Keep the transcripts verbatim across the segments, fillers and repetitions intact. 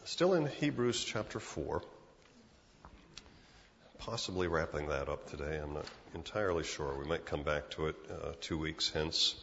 Still in Hebrews chapter four, possibly wrapping that up today. I'm not entirely sure. We might come back to it uh, two weeks hence.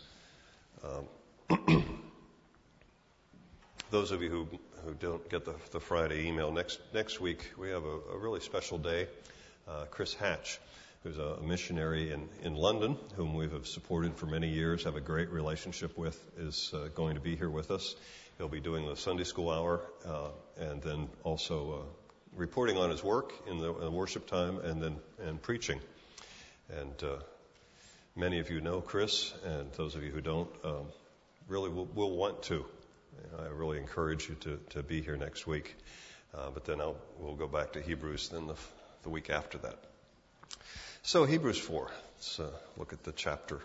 Um, those of you who, who don't get the, the Friday email, next next week we have a, a really special day. Uh, Chris Hatch, who's a missionary in, in London, whom we have supported for many years, have a great relationship with, is uh, going to be here with us. He'll be doing the Sunday school hour uh, and then also uh, reporting on his work in the, in the worship time and then and preaching. And uh, many of you know Chris, and those of you who don't um, really will, will want to. I really encourage you to, to be here next week. Uh, but then I'll, we'll go back to Hebrews then the, the week after that. So Hebrews four, let's uh, look at the chapter.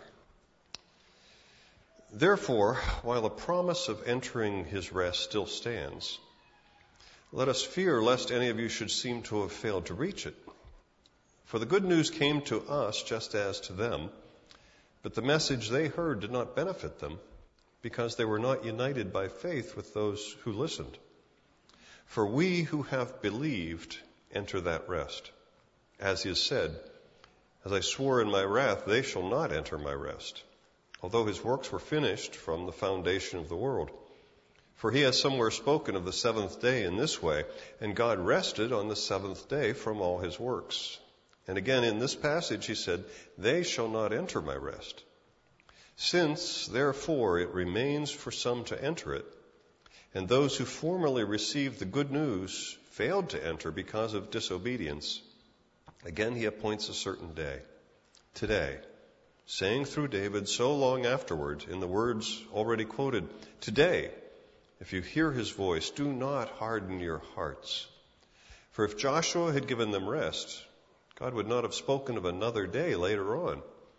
Therefore, while the promise of entering his rest still stands, let us fear lest any of you should seem to have failed to reach it. For the good news came to us just as to them, but the message they heard did not benefit them, because they were not united by faith with those who listened. For we who have believed enter that rest. As he has said, as I swore in my wrath, they shall not enter my rest, although his works were finished from the foundation of the world. For he has somewhere spoken of the seventh day in this way, and God rested on the seventh day from all his works. And again in this passage he said, they shall not enter my rest. Since, therefore, it remains for some to enter it, and those who formerly received the good news failed to enter because of disobedience, again he appoints a certain day, today, saying through David so long afterward in the words already quoted, today, if you hear his voice, do not harden your hearts. For if Joshua had given them rest, God would not have spoken of another day later on.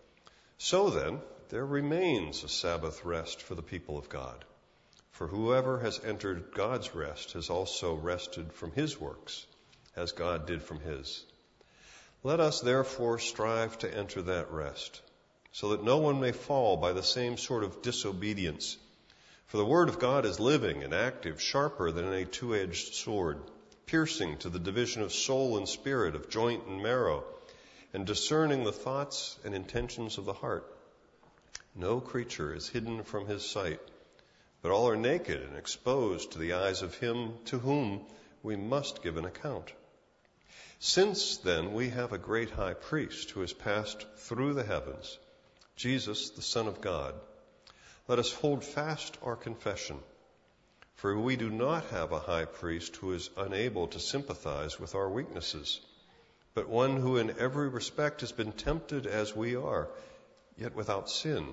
So then, there remains a Sabbath rest for the people of God. For whoever has entered God's rest has also rested from his works, as God did from his. Let us therefore strive to enter that rest, so that no one may fall by the same sort of disobedience. For the word of God is living and active, sharper than any two-edged sword, piercing to the division of soul and spirit, of joint and marrow, and discerning the thoughts and intentions of the heart. No creature is hidden from his sight, but all are naked and exposed to the eyes of him to whom we must give an account. Since then we have a great high priest who has passed through the heavens, Jesus, the Son of God, let us hold fast our confession. For we do not have a high priest who is unable to sympathize with our weaknesses, but one who in every respect has been tempted as we are, yet without sin.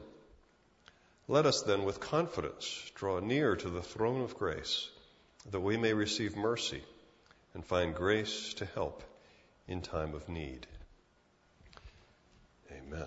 Let us then with confidence draw near to the throne of grace, that we may receive mercy and find grace to help in time of need. Amen.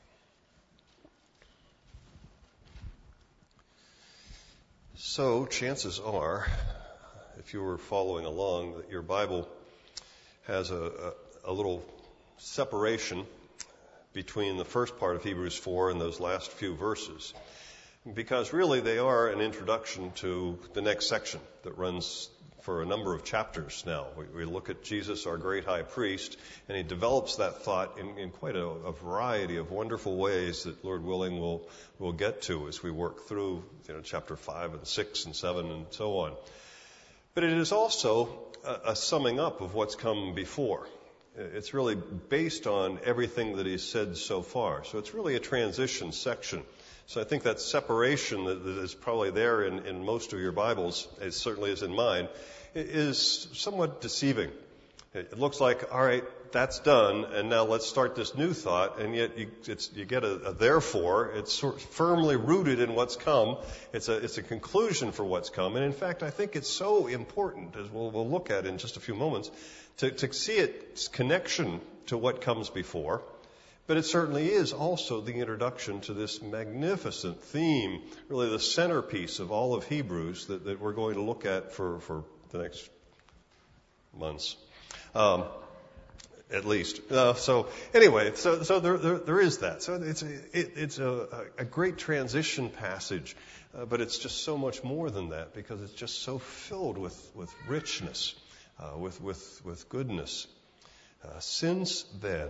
So, chances are, if you were following along, that your Bible has a, a, a little separation between the first part of Hebrews four and those last few verses. Because really they are an introduction to the next section that runs for a number of chapters now. We, we look at Jesus, our great high priest, and he develops that thought in, in quite a, a variety of wonderful ways that, Lord willing, we'll, we'll get to as we work through you know, chapter five and six and seven and so on. But it is also a, a summing up of what's come before. It's really based on everything that he's said so far. So it's really a transition section. So I think that separation that, that is probably there in, in most of your Bibles, it certainly is in mine, is somewhat deceiving. It looks like, all right, that's done, and now let's start this new thought, and yet you, it's, you get a, a therefore. It's sort of firmly rooted in what's come. It's a, it's a conclusion for what's come. And in fact, I think it's so important, as we'll, we'll look at in just a few moments, to, to see its connection to what comes before. But it certainly is also the introduction to this magnificent theme, really the centerpiece of all of Hebrews that, that we're going to look at for, for the next months. Um, at least. Uh, so anyway, so so there, there there is that. So it's a it, it's a, a great transition passage, uh, but it's just so much more than that because it's just so filled with with richness, uh, with with with goodness. Uh, since then,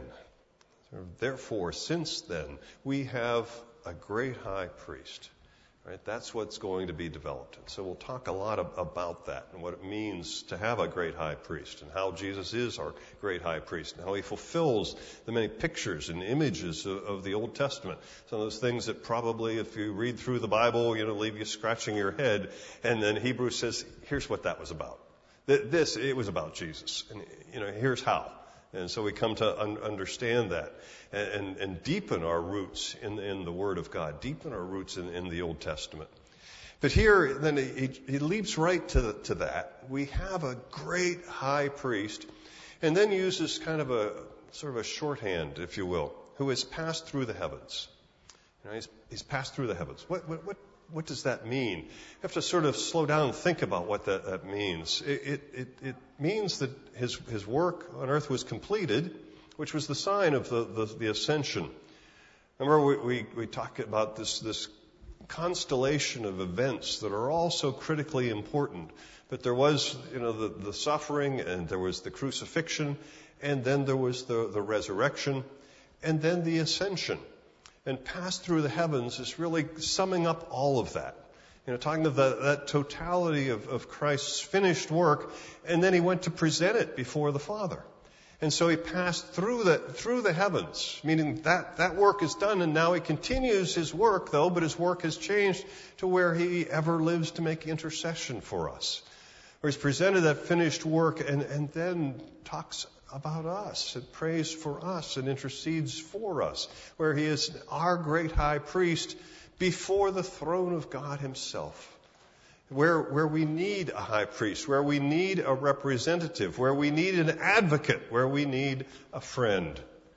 therefore, since then, we have a great high priest. Right? That's what's going to be developed. And so we'll talk a lot of, about that and what it means to have a great high priest and how Jesus is our great high priest and how he fulfills the many pictures and images of, of the Old Testament. Some of those things that probably, if you read through the Bible, you know, leave you scratching your head. And then Hebrews says, here's what that was about. This, it was about Jesus. And, you know, here's how. And so we come to un- understand that and, and, and deepen our roots in, in the Word of God, deepen our roots in, in the Old Testament. But here, then he, he leaps right to, to that. We have a great high priest, and then uses kind of a sort of a shorthand, if you will, who has passed through the heavens. You know, he's, he's passed through the heavens. What, what, what, what does that mean? You have to sort of slow down and think about what that, that means. It, it, it, it means that his, his work on earth was completed, which was the sign of the, the, the ascension. Remember, we, we, we talk about this, this constellation of events that are all so critically important. But there was, you know, the, the suffering, and there was the crucifixion, and then there was the, the resurrection, and then the ascension. And passed through the heavens is really summing up all of that. You know, talking of the, that totality of, of Christ's finished work, and then he went to present it before the Father. And so he passed through the, through the heavens, meaning that, that work is done, and now he continues his work, though, but his work has changed to where he ever lives to make intercession for us. Where he's presented that finished work and, and then talks about us and prays for us and intercedes for us, where he is our great high priest before the throne of God himself. Where, where we need a high priest, where we need a representative, where we need an advocate, where we need a friend.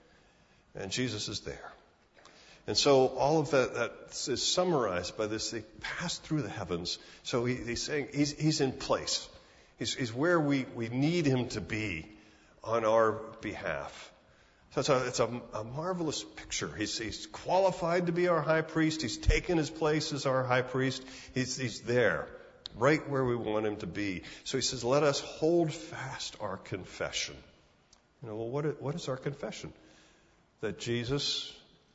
And Jesus is there. And so all of that, that is summarized by this. They passed through the heavens. So he, he's saying he's, he's in place. He's, he's where we, we need him to be on our behalf. So it's a, it's a, a marvelous picture. He's, he's qualified to be our high priest. He's taken his place as our high priest. He's, he's there, right where we want him to be. So he says, let us hold fast our confession. You know, well, what is, what is our confession? That Jesus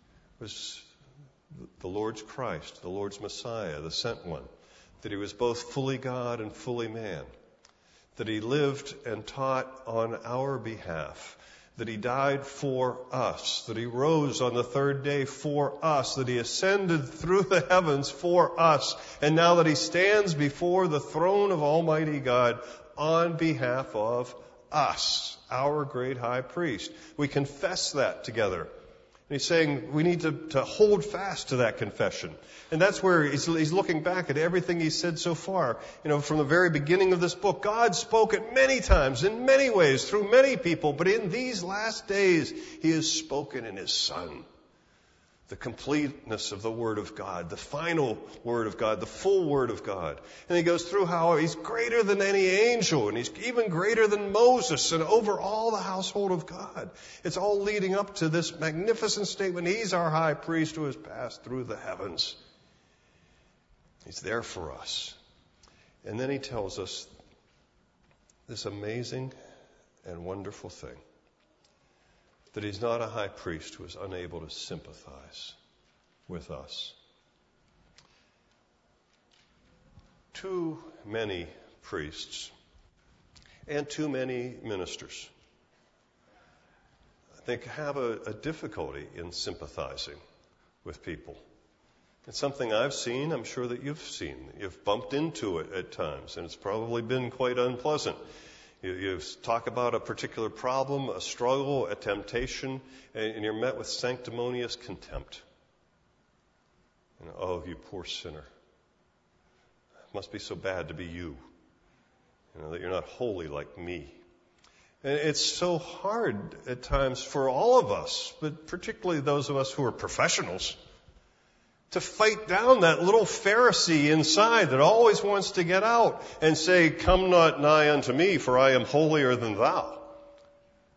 was the Lord's Christ, the Lord's Messiah, the sent one. That he was both fully God and fully man. That he lived and taught on our behalf. That he died for us, that he rose on the third day for us, that he ascended through the heavens for us, and now that he stands before the throne of Almighty God on behalf of us, our great high priest. We confess that together. And he's saying we need to, to hold fast to that confession. And that's where he's, he's looking back at everything he's said so far. You know, from the very beginning of this book, God spoke it many times, in many ways, through many people. But in these last days, he has spoken in his Son. The completeness of the Word of God, the final Word of God, the full Word of God. And he goes through how he's greater than any angel, and he's even greater than Moses, and over all the household of God. It's all leading up to this magnificent statement. He's our high priest who has passed through the heavens. He's there for us. And then he tells us this amazing and wonderful thing. That he's not a high priest who is unable to sympathize with us. Too many priests and too many ministers, I think, have a, a difficulty in sympathizing with people. It's something I've seen, I'm sure that you've seen. You've bumped into it at times, and it's probably been quite unpleasant. You, you talk about a particular problem, a struggle, a temptation, and, and you're met with sanctimonious contempt. You know, oh, you poor sinner. It must be so bad to be you. You know, that you're not holy like me. And it's so hard at times for all of us, but particularly those of us who are professionals, to fight down that little Pharisee inside that always wants to get out and say, come not nigh unto me, for I am holier than thou.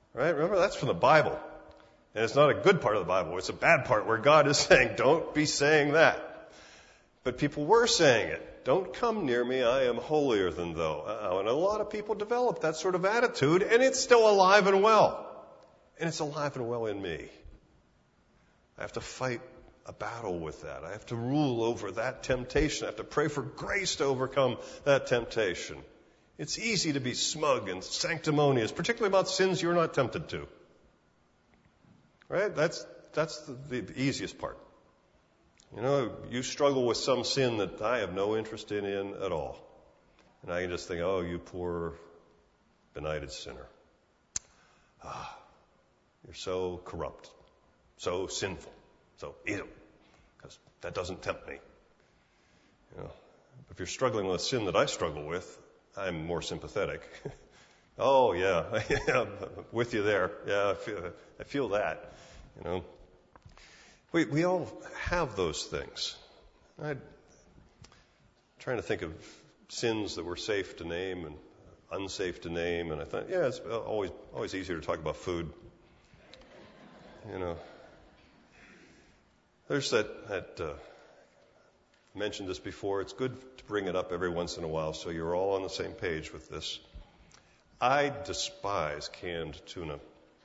Right? Remember, that's from the Bible. And it's not a good part of the Bible. It's a bad part where God is saying, don't be saying that. But people were saying it. Don't come near me, I am holier than thou. Uh, and a lot of people develop that sort of attitude, and it's still alive and well. And it's alive and well in me. I have to fight a battle with that. I have to rule over that temptation. I have to pray for grace to overcome that temptation. It's easy to be smug and sanctimonious, particularly about sins you're not tempted to. Right? That's that's the, the easiest part. You know, you struggle with some sin that I have no interest in, in at all. And I can just think, oh, you poor benighted sinner. Ah, you're so corrupt, so sinful, so evil, because that doesn't tempt me. You know, if you're struggling with a sin that I struggle with, I'm more sympathetic. Oh, yeah, yeah, I'm with you there. Yeah, I feel, I feel that. You know, we we all have those things. I'm trying to think of sins that were safe to name and unsafe to name, and I thought, yeah, it's always always easier to talk about food. You know, there's that that. Uh, mentioned this before. It's good to bring it up every once in a while so you're all on the same page with this. I despise canned tuna.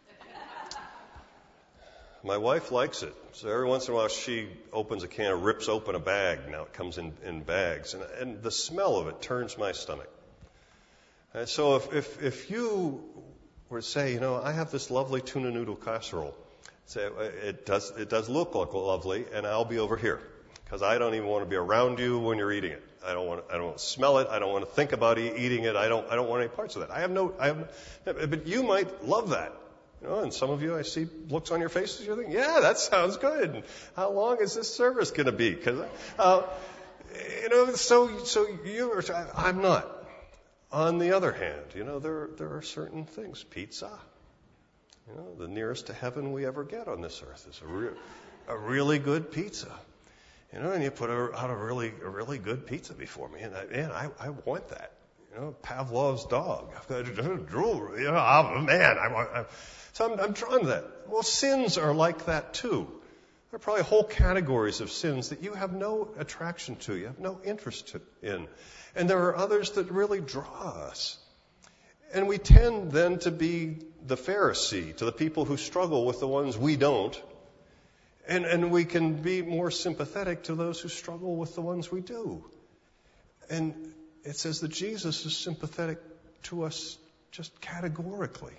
My wife likes it. So every once in a while she opens a can, rips open a bag. Now it comes in, in bags. And, and the smell of it turns my stomach. And so if, if, if you were to say, you know, I have this lovely tuna noodle casserole, say, it does, it does look lovely, and I'll be over here. Because I don't even want to be around you when you're eating it. I don't want to, I don't want to smell it. I don't want to think about e- eating it. I don't I don't want any parts of that. I have no I have but you might love that. You know, and some of you I see looks on your faces, you're thinking, yeah, that sounds good. And how long is this service going to be? Because uh, you know, so so you are, I'm not. On the other hand, you know, there there are certain things. Pizza. You know, the nearest to heaven we ever get on this earth is a re- a really good pizza. You know, and you put out a really, a really good pizza before me, and I, man, I, I want that. You know, Pavlov's dog. I've got to drool. You know, oh, man, I want. I, so I'm, I'm drawn to that. Well, sins are like that too. There are probably whole categories of sins that you have no attraction to, you have no interest to, in, and there are others that really draw us. And we tend then to be the Pharisee to the people who struggle with the ones we don't. And, and we can be more sympathetic to those who struggle with the ones we do. And it says that Jesus is sympathetic to us just categorically.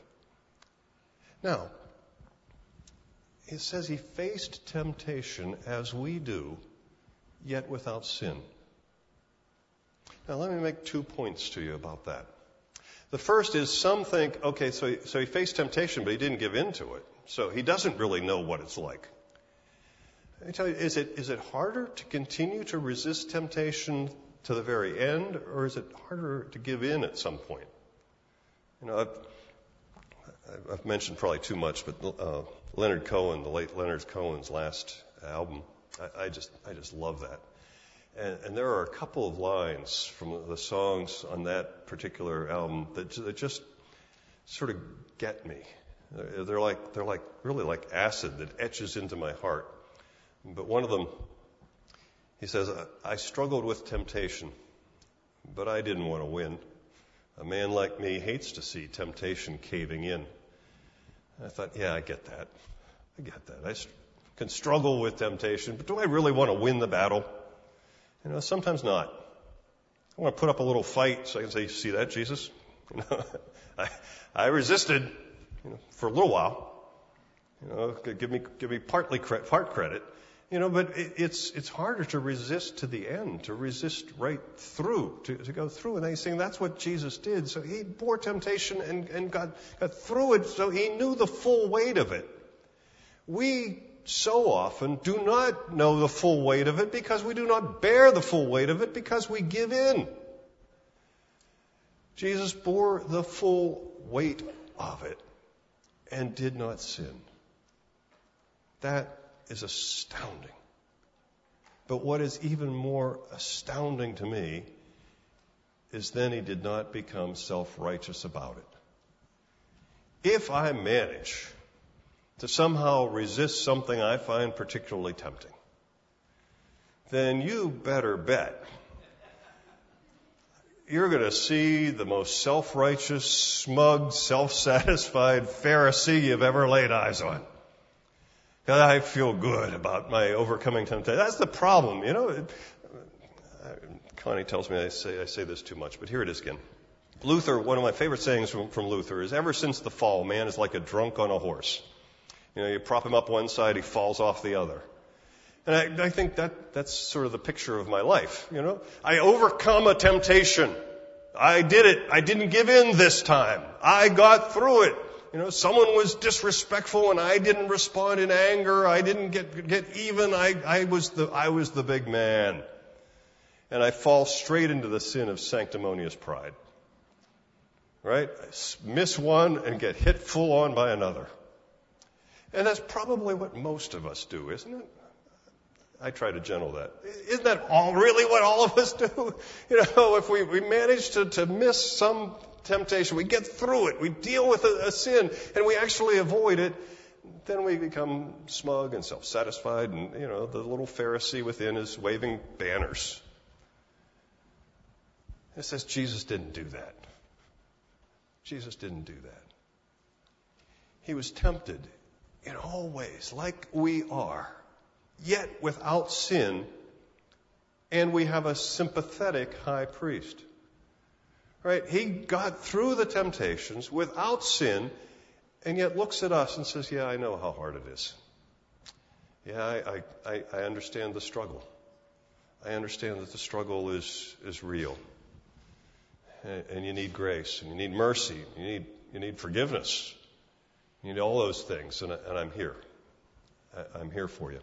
Now, it says he faced temptation as we do, yet without sin. Now, let me make two points to you about that. The first is some think, okay, so he, so he faced temptation, but he didn't give in to it. So he doesn't really know what it's like. I tell you, is it is it harder to continue to resist temptation to the very end, or is it harder to give in at some point? You know, I've, I've mentioned probably too much, but uh, Leonard Cohen, the late Leonard Cohen's last album, I, I just I just love that. And, and there are a couple of lines from the songs on that particular album that, that just sort of get me. They're, they're like they're like really like acid that etches into my heart. But one of them, he says, I struggled with temptation, but I didn't want to win. A man like me hates to see temptation caving in. I thought, yeah, I get that. I get that. I can struggle with temptation, but do I really want to win the battle? You know, sometimes not. I want to put up a little fight so I can say, see that, Jesus? You know, I, I resisted, you know, for a little while. You know, give me give me partly credit, part credit. You know, but it, it's it's harder to resist to the end, to resist right through, to, to go through. And they're saying that's what Jesus did. So he bore temptation and, and got, got through it, so he knew the full weight of it. We so often do not know the full weight of it because we do not bear the full weight of it because we give in. Jesus bore the full weight of it and did not sin. That is astounding. But what is even more astounding to me is then he did not become self-righteous about it. if I manage to somehow resist something I find particularly tempting, then you better bet you're going to see the most self-righteous, smug, self-satisfied Pharisee you've ever laid eyes on. Because I feel good about my overcoming temptation. That's the problem, you know. Connie tells me I say I say this too much, but here it is again. Luther, one of my favorite sayings from, from Luther is, ever since the fall, man is like a drunk on a horse. You know, you prop him up one side, he falls off the other. And I, I think that that's sort of the picture of my life, you know. I overcome a temptation. I did it. I didn't give in this time. I got through it. You know, someone was disrespectful and I didn't respond in anger. I didn't get get even. I, I was the I was the big man. And I fall straight into the sin of sanctimonious pride. Right? I miss one and get hit full on by another. And that's probably what most of us do, isn't it? I try to gentle that. Isn't that all really what all of us do? You know, if we, we manage to, to miss some temptation, we get through it, we deal with a, a sin, and we actually avoid it, then we become smug and self-satisfied, and, you know, the little Pharisee within is waving banners. It says Jesus didn't do that. Jesus didn't do that. He was tempted in all ways, like we are, yet without sin, and we have a sympathetic high priest. Right? He got through the temptations without sin, and yet looks at us and says, yeah, I know how hard it is. Yeah, I, I, I understand the struggle. I understand that the struggle is, is real. And, and you need grace, and you need mercy, you need, you need forgiveness. You need all those things, and, and I'm here. I, I'm here for you.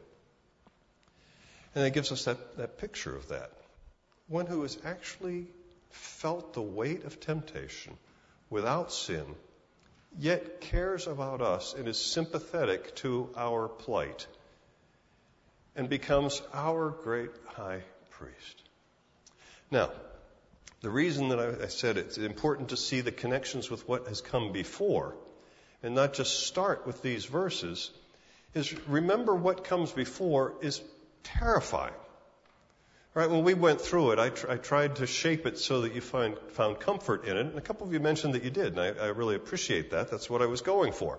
And it gives us that, that picture of that. One who has actually felt the weight of temptation without sin, yet cares about us and is sympathetic to our plight, and becomes our great high priest. Now, the reason that I, I said it's important to see the connections with what has come before, and not just start with these verses, is remember what comes before is terrifying. Right? When we went through it, I, tr- I tried to shape it so that you find, found comfort in it. And a couple of you mentioned that you did, and I, I really appreciate that. That's what I was going for.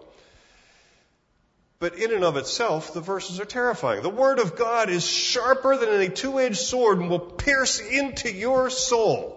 But in and of itself, the verses are terrifying. The Word of God is sharper than any two-edged sword and will pierce into your soul.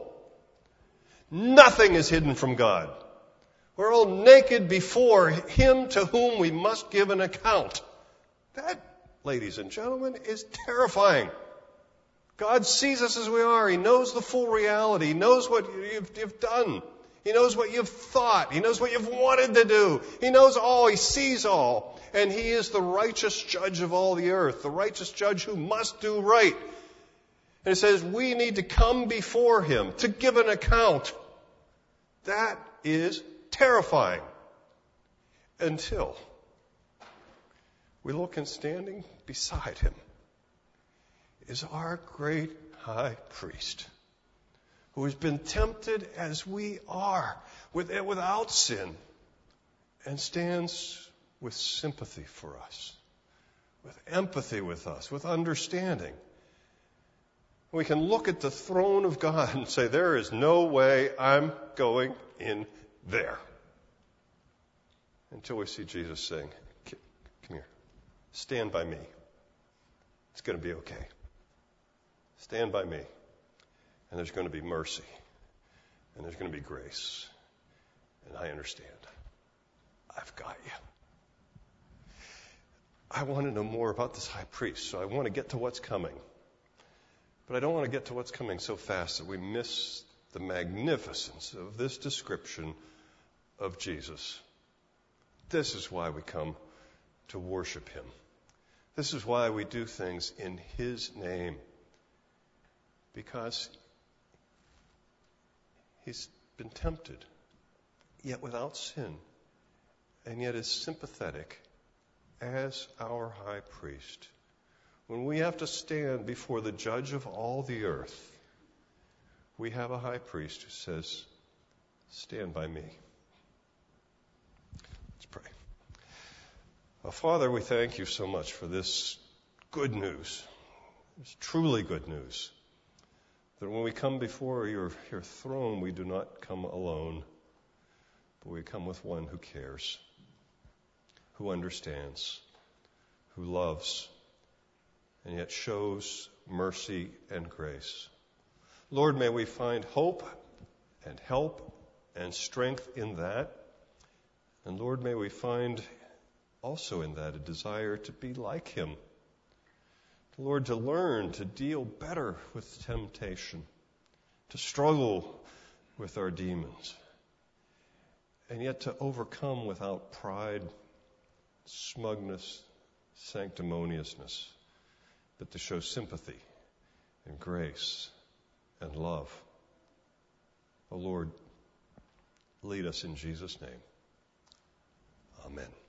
Nothing is hidden from God. We're all naked before Him to whom we must give an account. That, ladies and gentlemen, is terrifying. God sees us as we are. He knows the full reality. He knows what you've, you've done. He knows what you've thought. He knows what you've wanted to do. He knows all. He sees all. And He is the righteous judge of all the earth, the righteous judge who must do right. And it says we need to come before Him to give an account. That is terrifying. Until we look and standing beside Him is our great high priest, who has been tempted as we are, with, without sin, and stands with sympathy for us, with empathy with us, with understanding. We can look at the throne of God and say, there is no way I'm going in there. Until we see Jesus saying, come here, stand by me. It's going to be okay. Stand by me. And there's going to be mercy. And there's going to be grace. And I understand. I've got you. I want to know more about this high priest, so I want to get to what's coming. But I don't want to get to what's coming so fast that we miss the magnificence of this description of Jesus. This is why we come to worship Him. This is why we do things in His name. Because He's been tempted, yet without sin, and yet is sympathetic as our high priest. When we have to stand before the judge of all the earth, we have a high priest who says, stand by me. Let's pray. Oh, Father, we thank you so much for this good news. It's truly good news. That when we come before your, your throne, we do not come alone, but we come with one who cares, who understands, who loves, and yet shows mercy and grace. Lord, may we find hope and help and strength in that. And Lord, may we find also in that a desire to be like him. Lord, to learn to deal better with temptation, to struggle with our demons, and yet to overcome without pride, smugness, sanctimoniousness, but to show sympathy and grace and love. Oh Lord, lead us in Jesus' name. Amen.